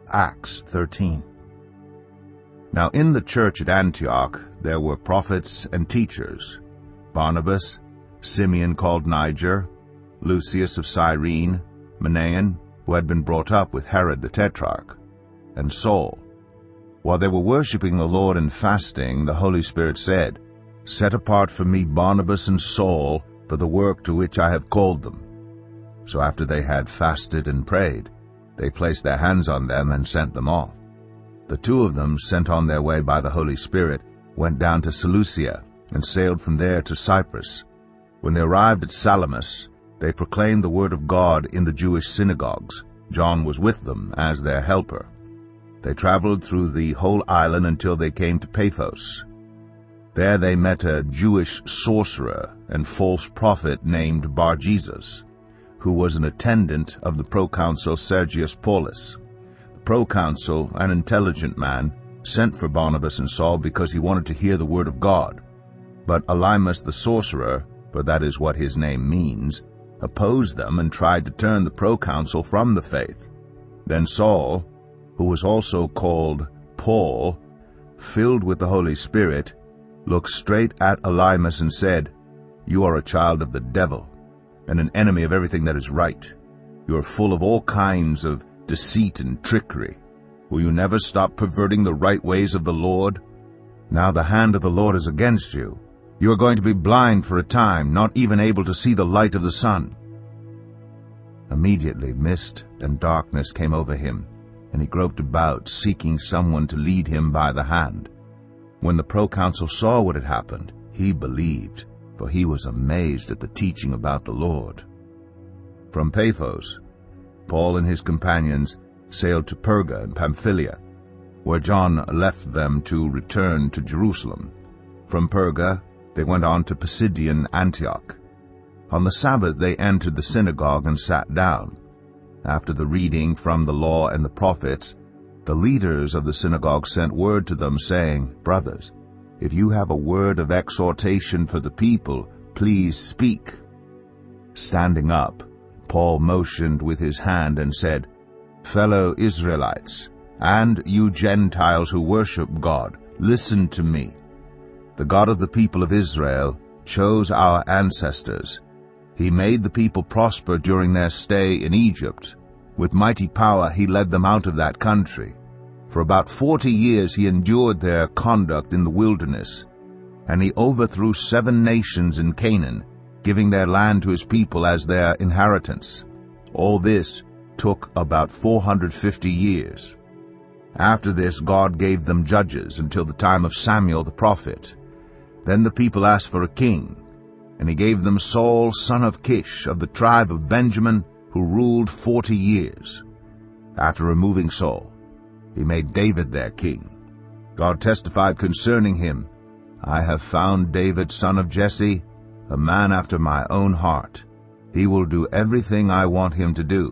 Acts 13. Now in the church at Antioch there were prophets and teachers, Barnabas, Simeon called Niger, Lucius of Cyrene, Manaen, who had been brought up with Herod the Tetrarch, and Saul. While they were worshiping the Lord and fasting, the Holy Spirit said, "Set apart for me Barnabas and Saul for the work to which I have called them." So after they had fasted and prayed, they placed their hands on them and sent them off. The two of them, sent on their way by the Holy Spirit, went down to Seleucia and sailed from there to Cyprus. When they arrived at Salamis, they proclaimed the word of God in the Jewish synagogues. John was with them as their helper. They traveled through the whole island until they came to Paphos. There they met a Jewish sorcerer and false prophet named Bar-Jesus, who was an attendant of the proconsul Sergius Paulus. The proconsul, an intelligent man, sent for Barnabas and Saul because he wanted to hear the word of God. But Elymas the sorcerer, for that is what his name means, opposed them and tried to turn the proconsul from the faith. Then Saul, who was also called Paul, filled with the Holy Spirit, looked straight at Elymas and said, "You are a child of the devil, and an enemy of everything that is right. You are full of all kinds of deceit and trickery. Will you never stop perverting the right ways of the Lord? Now the hand of the Lord is against you. You are going to be blind for a time, not even able to see the light of the sun." Immediately mist and darkness came over him, and he groped about, seeking someone to lead him by the hand. When the proconsul saw what had happened, he believed, for he was amazed at the teaching about the Lord. From Paphos, Paul and his companions sailed to Perga in Pamphylia, where John left them to return to Jerusalem. From Perga, they went on to Pisidian Antioch. On the Sabbath they entered the synagogue and sat down. After the reading from the law and the prophets, the leaders of the synagogue sent word to them, saying, "Brothers, if you have a word of exhortation for the people, please speak." Standing up, Paul motioned with his hand and said, "Fellow Israelites, and you Gentiles who worship God, listen to me. The God of the people of Israel chose our ancestors. He made the people prosper during their stay in Egypt. With mighty power he led them out of that country. For about 40 years he endured their conduct in the wilderness, and he overthrew 7 nations in Canaan, giving their land to his people as their inheritance. All this took about 450 years. After this God gave them judges until the time of Samuel the prophet. Then the people asked for a king, and he gave them Saul son of Kish of the tribe of Benjamin, who ruled 40 years. After removing Saul, he made David their king. God testified concerning him, "I have found David son of Jesse, a man after my own heart. He will do everything I want him to do."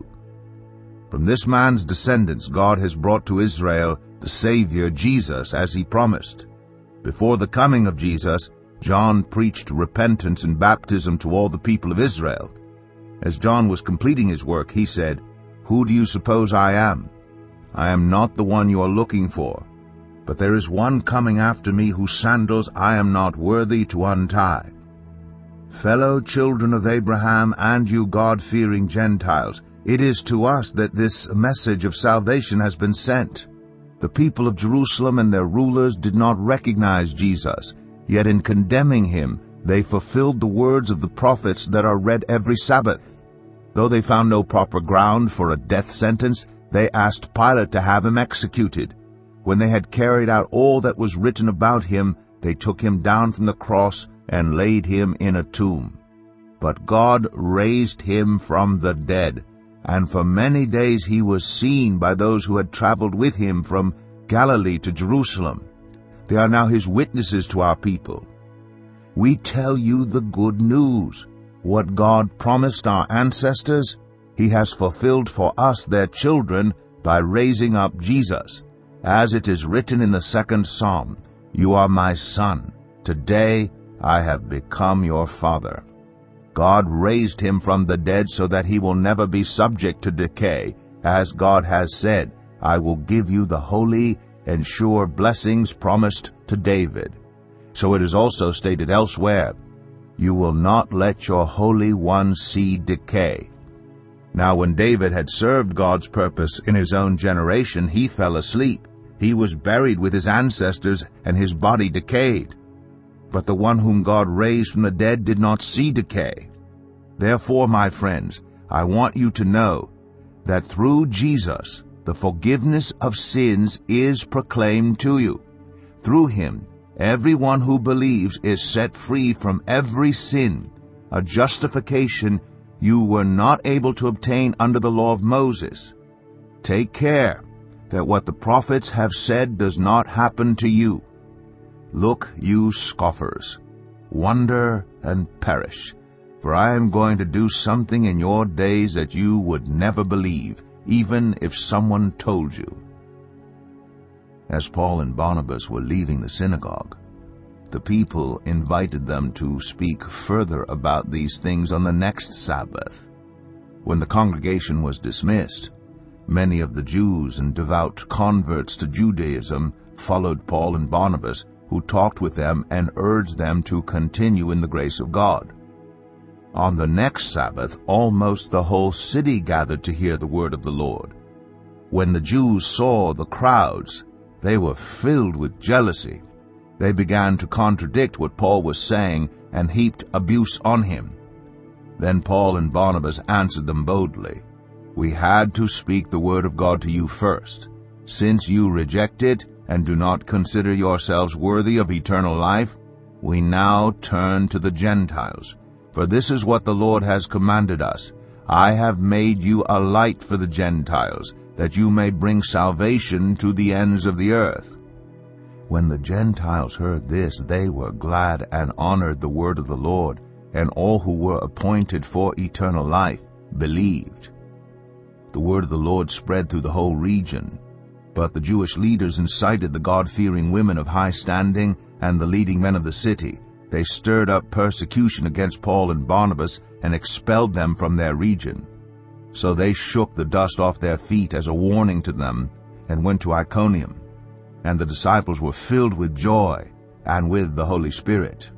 From this man's descendants God has brought to Israel the Savior Jesus, as he promised. Before the coming of Jesus, John preached repentance and baptism to all the people of Israel. As John was completing his work, he said, "Who do you suppose I am? I am not the one you are looking for, but there is one coming after me whose sandals I am not worthy to untie." Fellow children of Abraham and you God-fearing Gentiles, it is to us that this message of salvation has been sent. The people of Jerusalem and their rulers did not recognize Jesus, yet in condemning him, they fulfilled the words of the prophets that are read every Sabbath. Though they found no proper ground for a death sentence, they asked Pilate to have him executed. When they had carried out all that was written about him, they took him down from the cross and laid him in a tomb. But God raised him from the dead, and for many days he was seen by those who had traveled with him from Galilee to Jerusalem. They are now his witnesses to our people. We tell you the good news. What God promised our ancestors, he has fulfilled for us their children by raising up Jesus. As it is written in the 2nd Psalm, "You are my son. Today I have become your father." God raised him from the dead so that he will never be subject to decay. As God has said, I will give you the holy and sure blessings promised to David. So it is also stated elsewhere, you will not let your Holy One see decay. Now when David had served God's purpose in his own generation, he fell asleep. He was buried with his ancestors, and his body decayed. But the one whom God raised from the dead did not see decay. Therefore, my friends, I want you to know that through Jesus, the forgiveness of sins is proclaimed to you. Through him, everyone who believes is set free from every sin, a justification you were not able to obtain under the law of Moses. Take care that what the prophets have said does not happen to you. Look, you scoffers, wonder and perish, for I am going to do something in your days that you would never believe, even if someone told you. As Paul and Barnabas were leaving the synagogue, the people invited them to speak further about these things on the next Sabbath. When the congregation was dismissed, many of the Jews and devout converts to Judaism followed Paul and Barnabas, who talked with them and urged them to continue in the grace of God. On the next Sabbath, almost the whole city gathered to hear the word of the Lord. When the Jews saw the crowds, they were filled with jealousy. They began to contradict what Paul was saying and heaped abuse on him. Then Paul and Barnabas answered them boldly, "We had to speak the word of God to you first. Since you reject it and do not consider yourselves worthy of eternal life, we now turn to the Gentiles. For this is what the Lord has commanded us. I have made you a light for the Gentiles, that you may bring salvation to the ends of the earth." When the Gentiles heard this, they were glad and honored the word of the Lord, and all who were appointed for eternal life believed. The word of the Lord spread through the whole region, but the Jewish leaders incited the God-fearing women of high standing and the leading men of the city. They stirred up persecution against Paul and Barnabas and expelled them from their region. So they shook the dust off their feet as a warning to them and went to Iconium. And the disciples were filled with joy and with the Holy Spirit.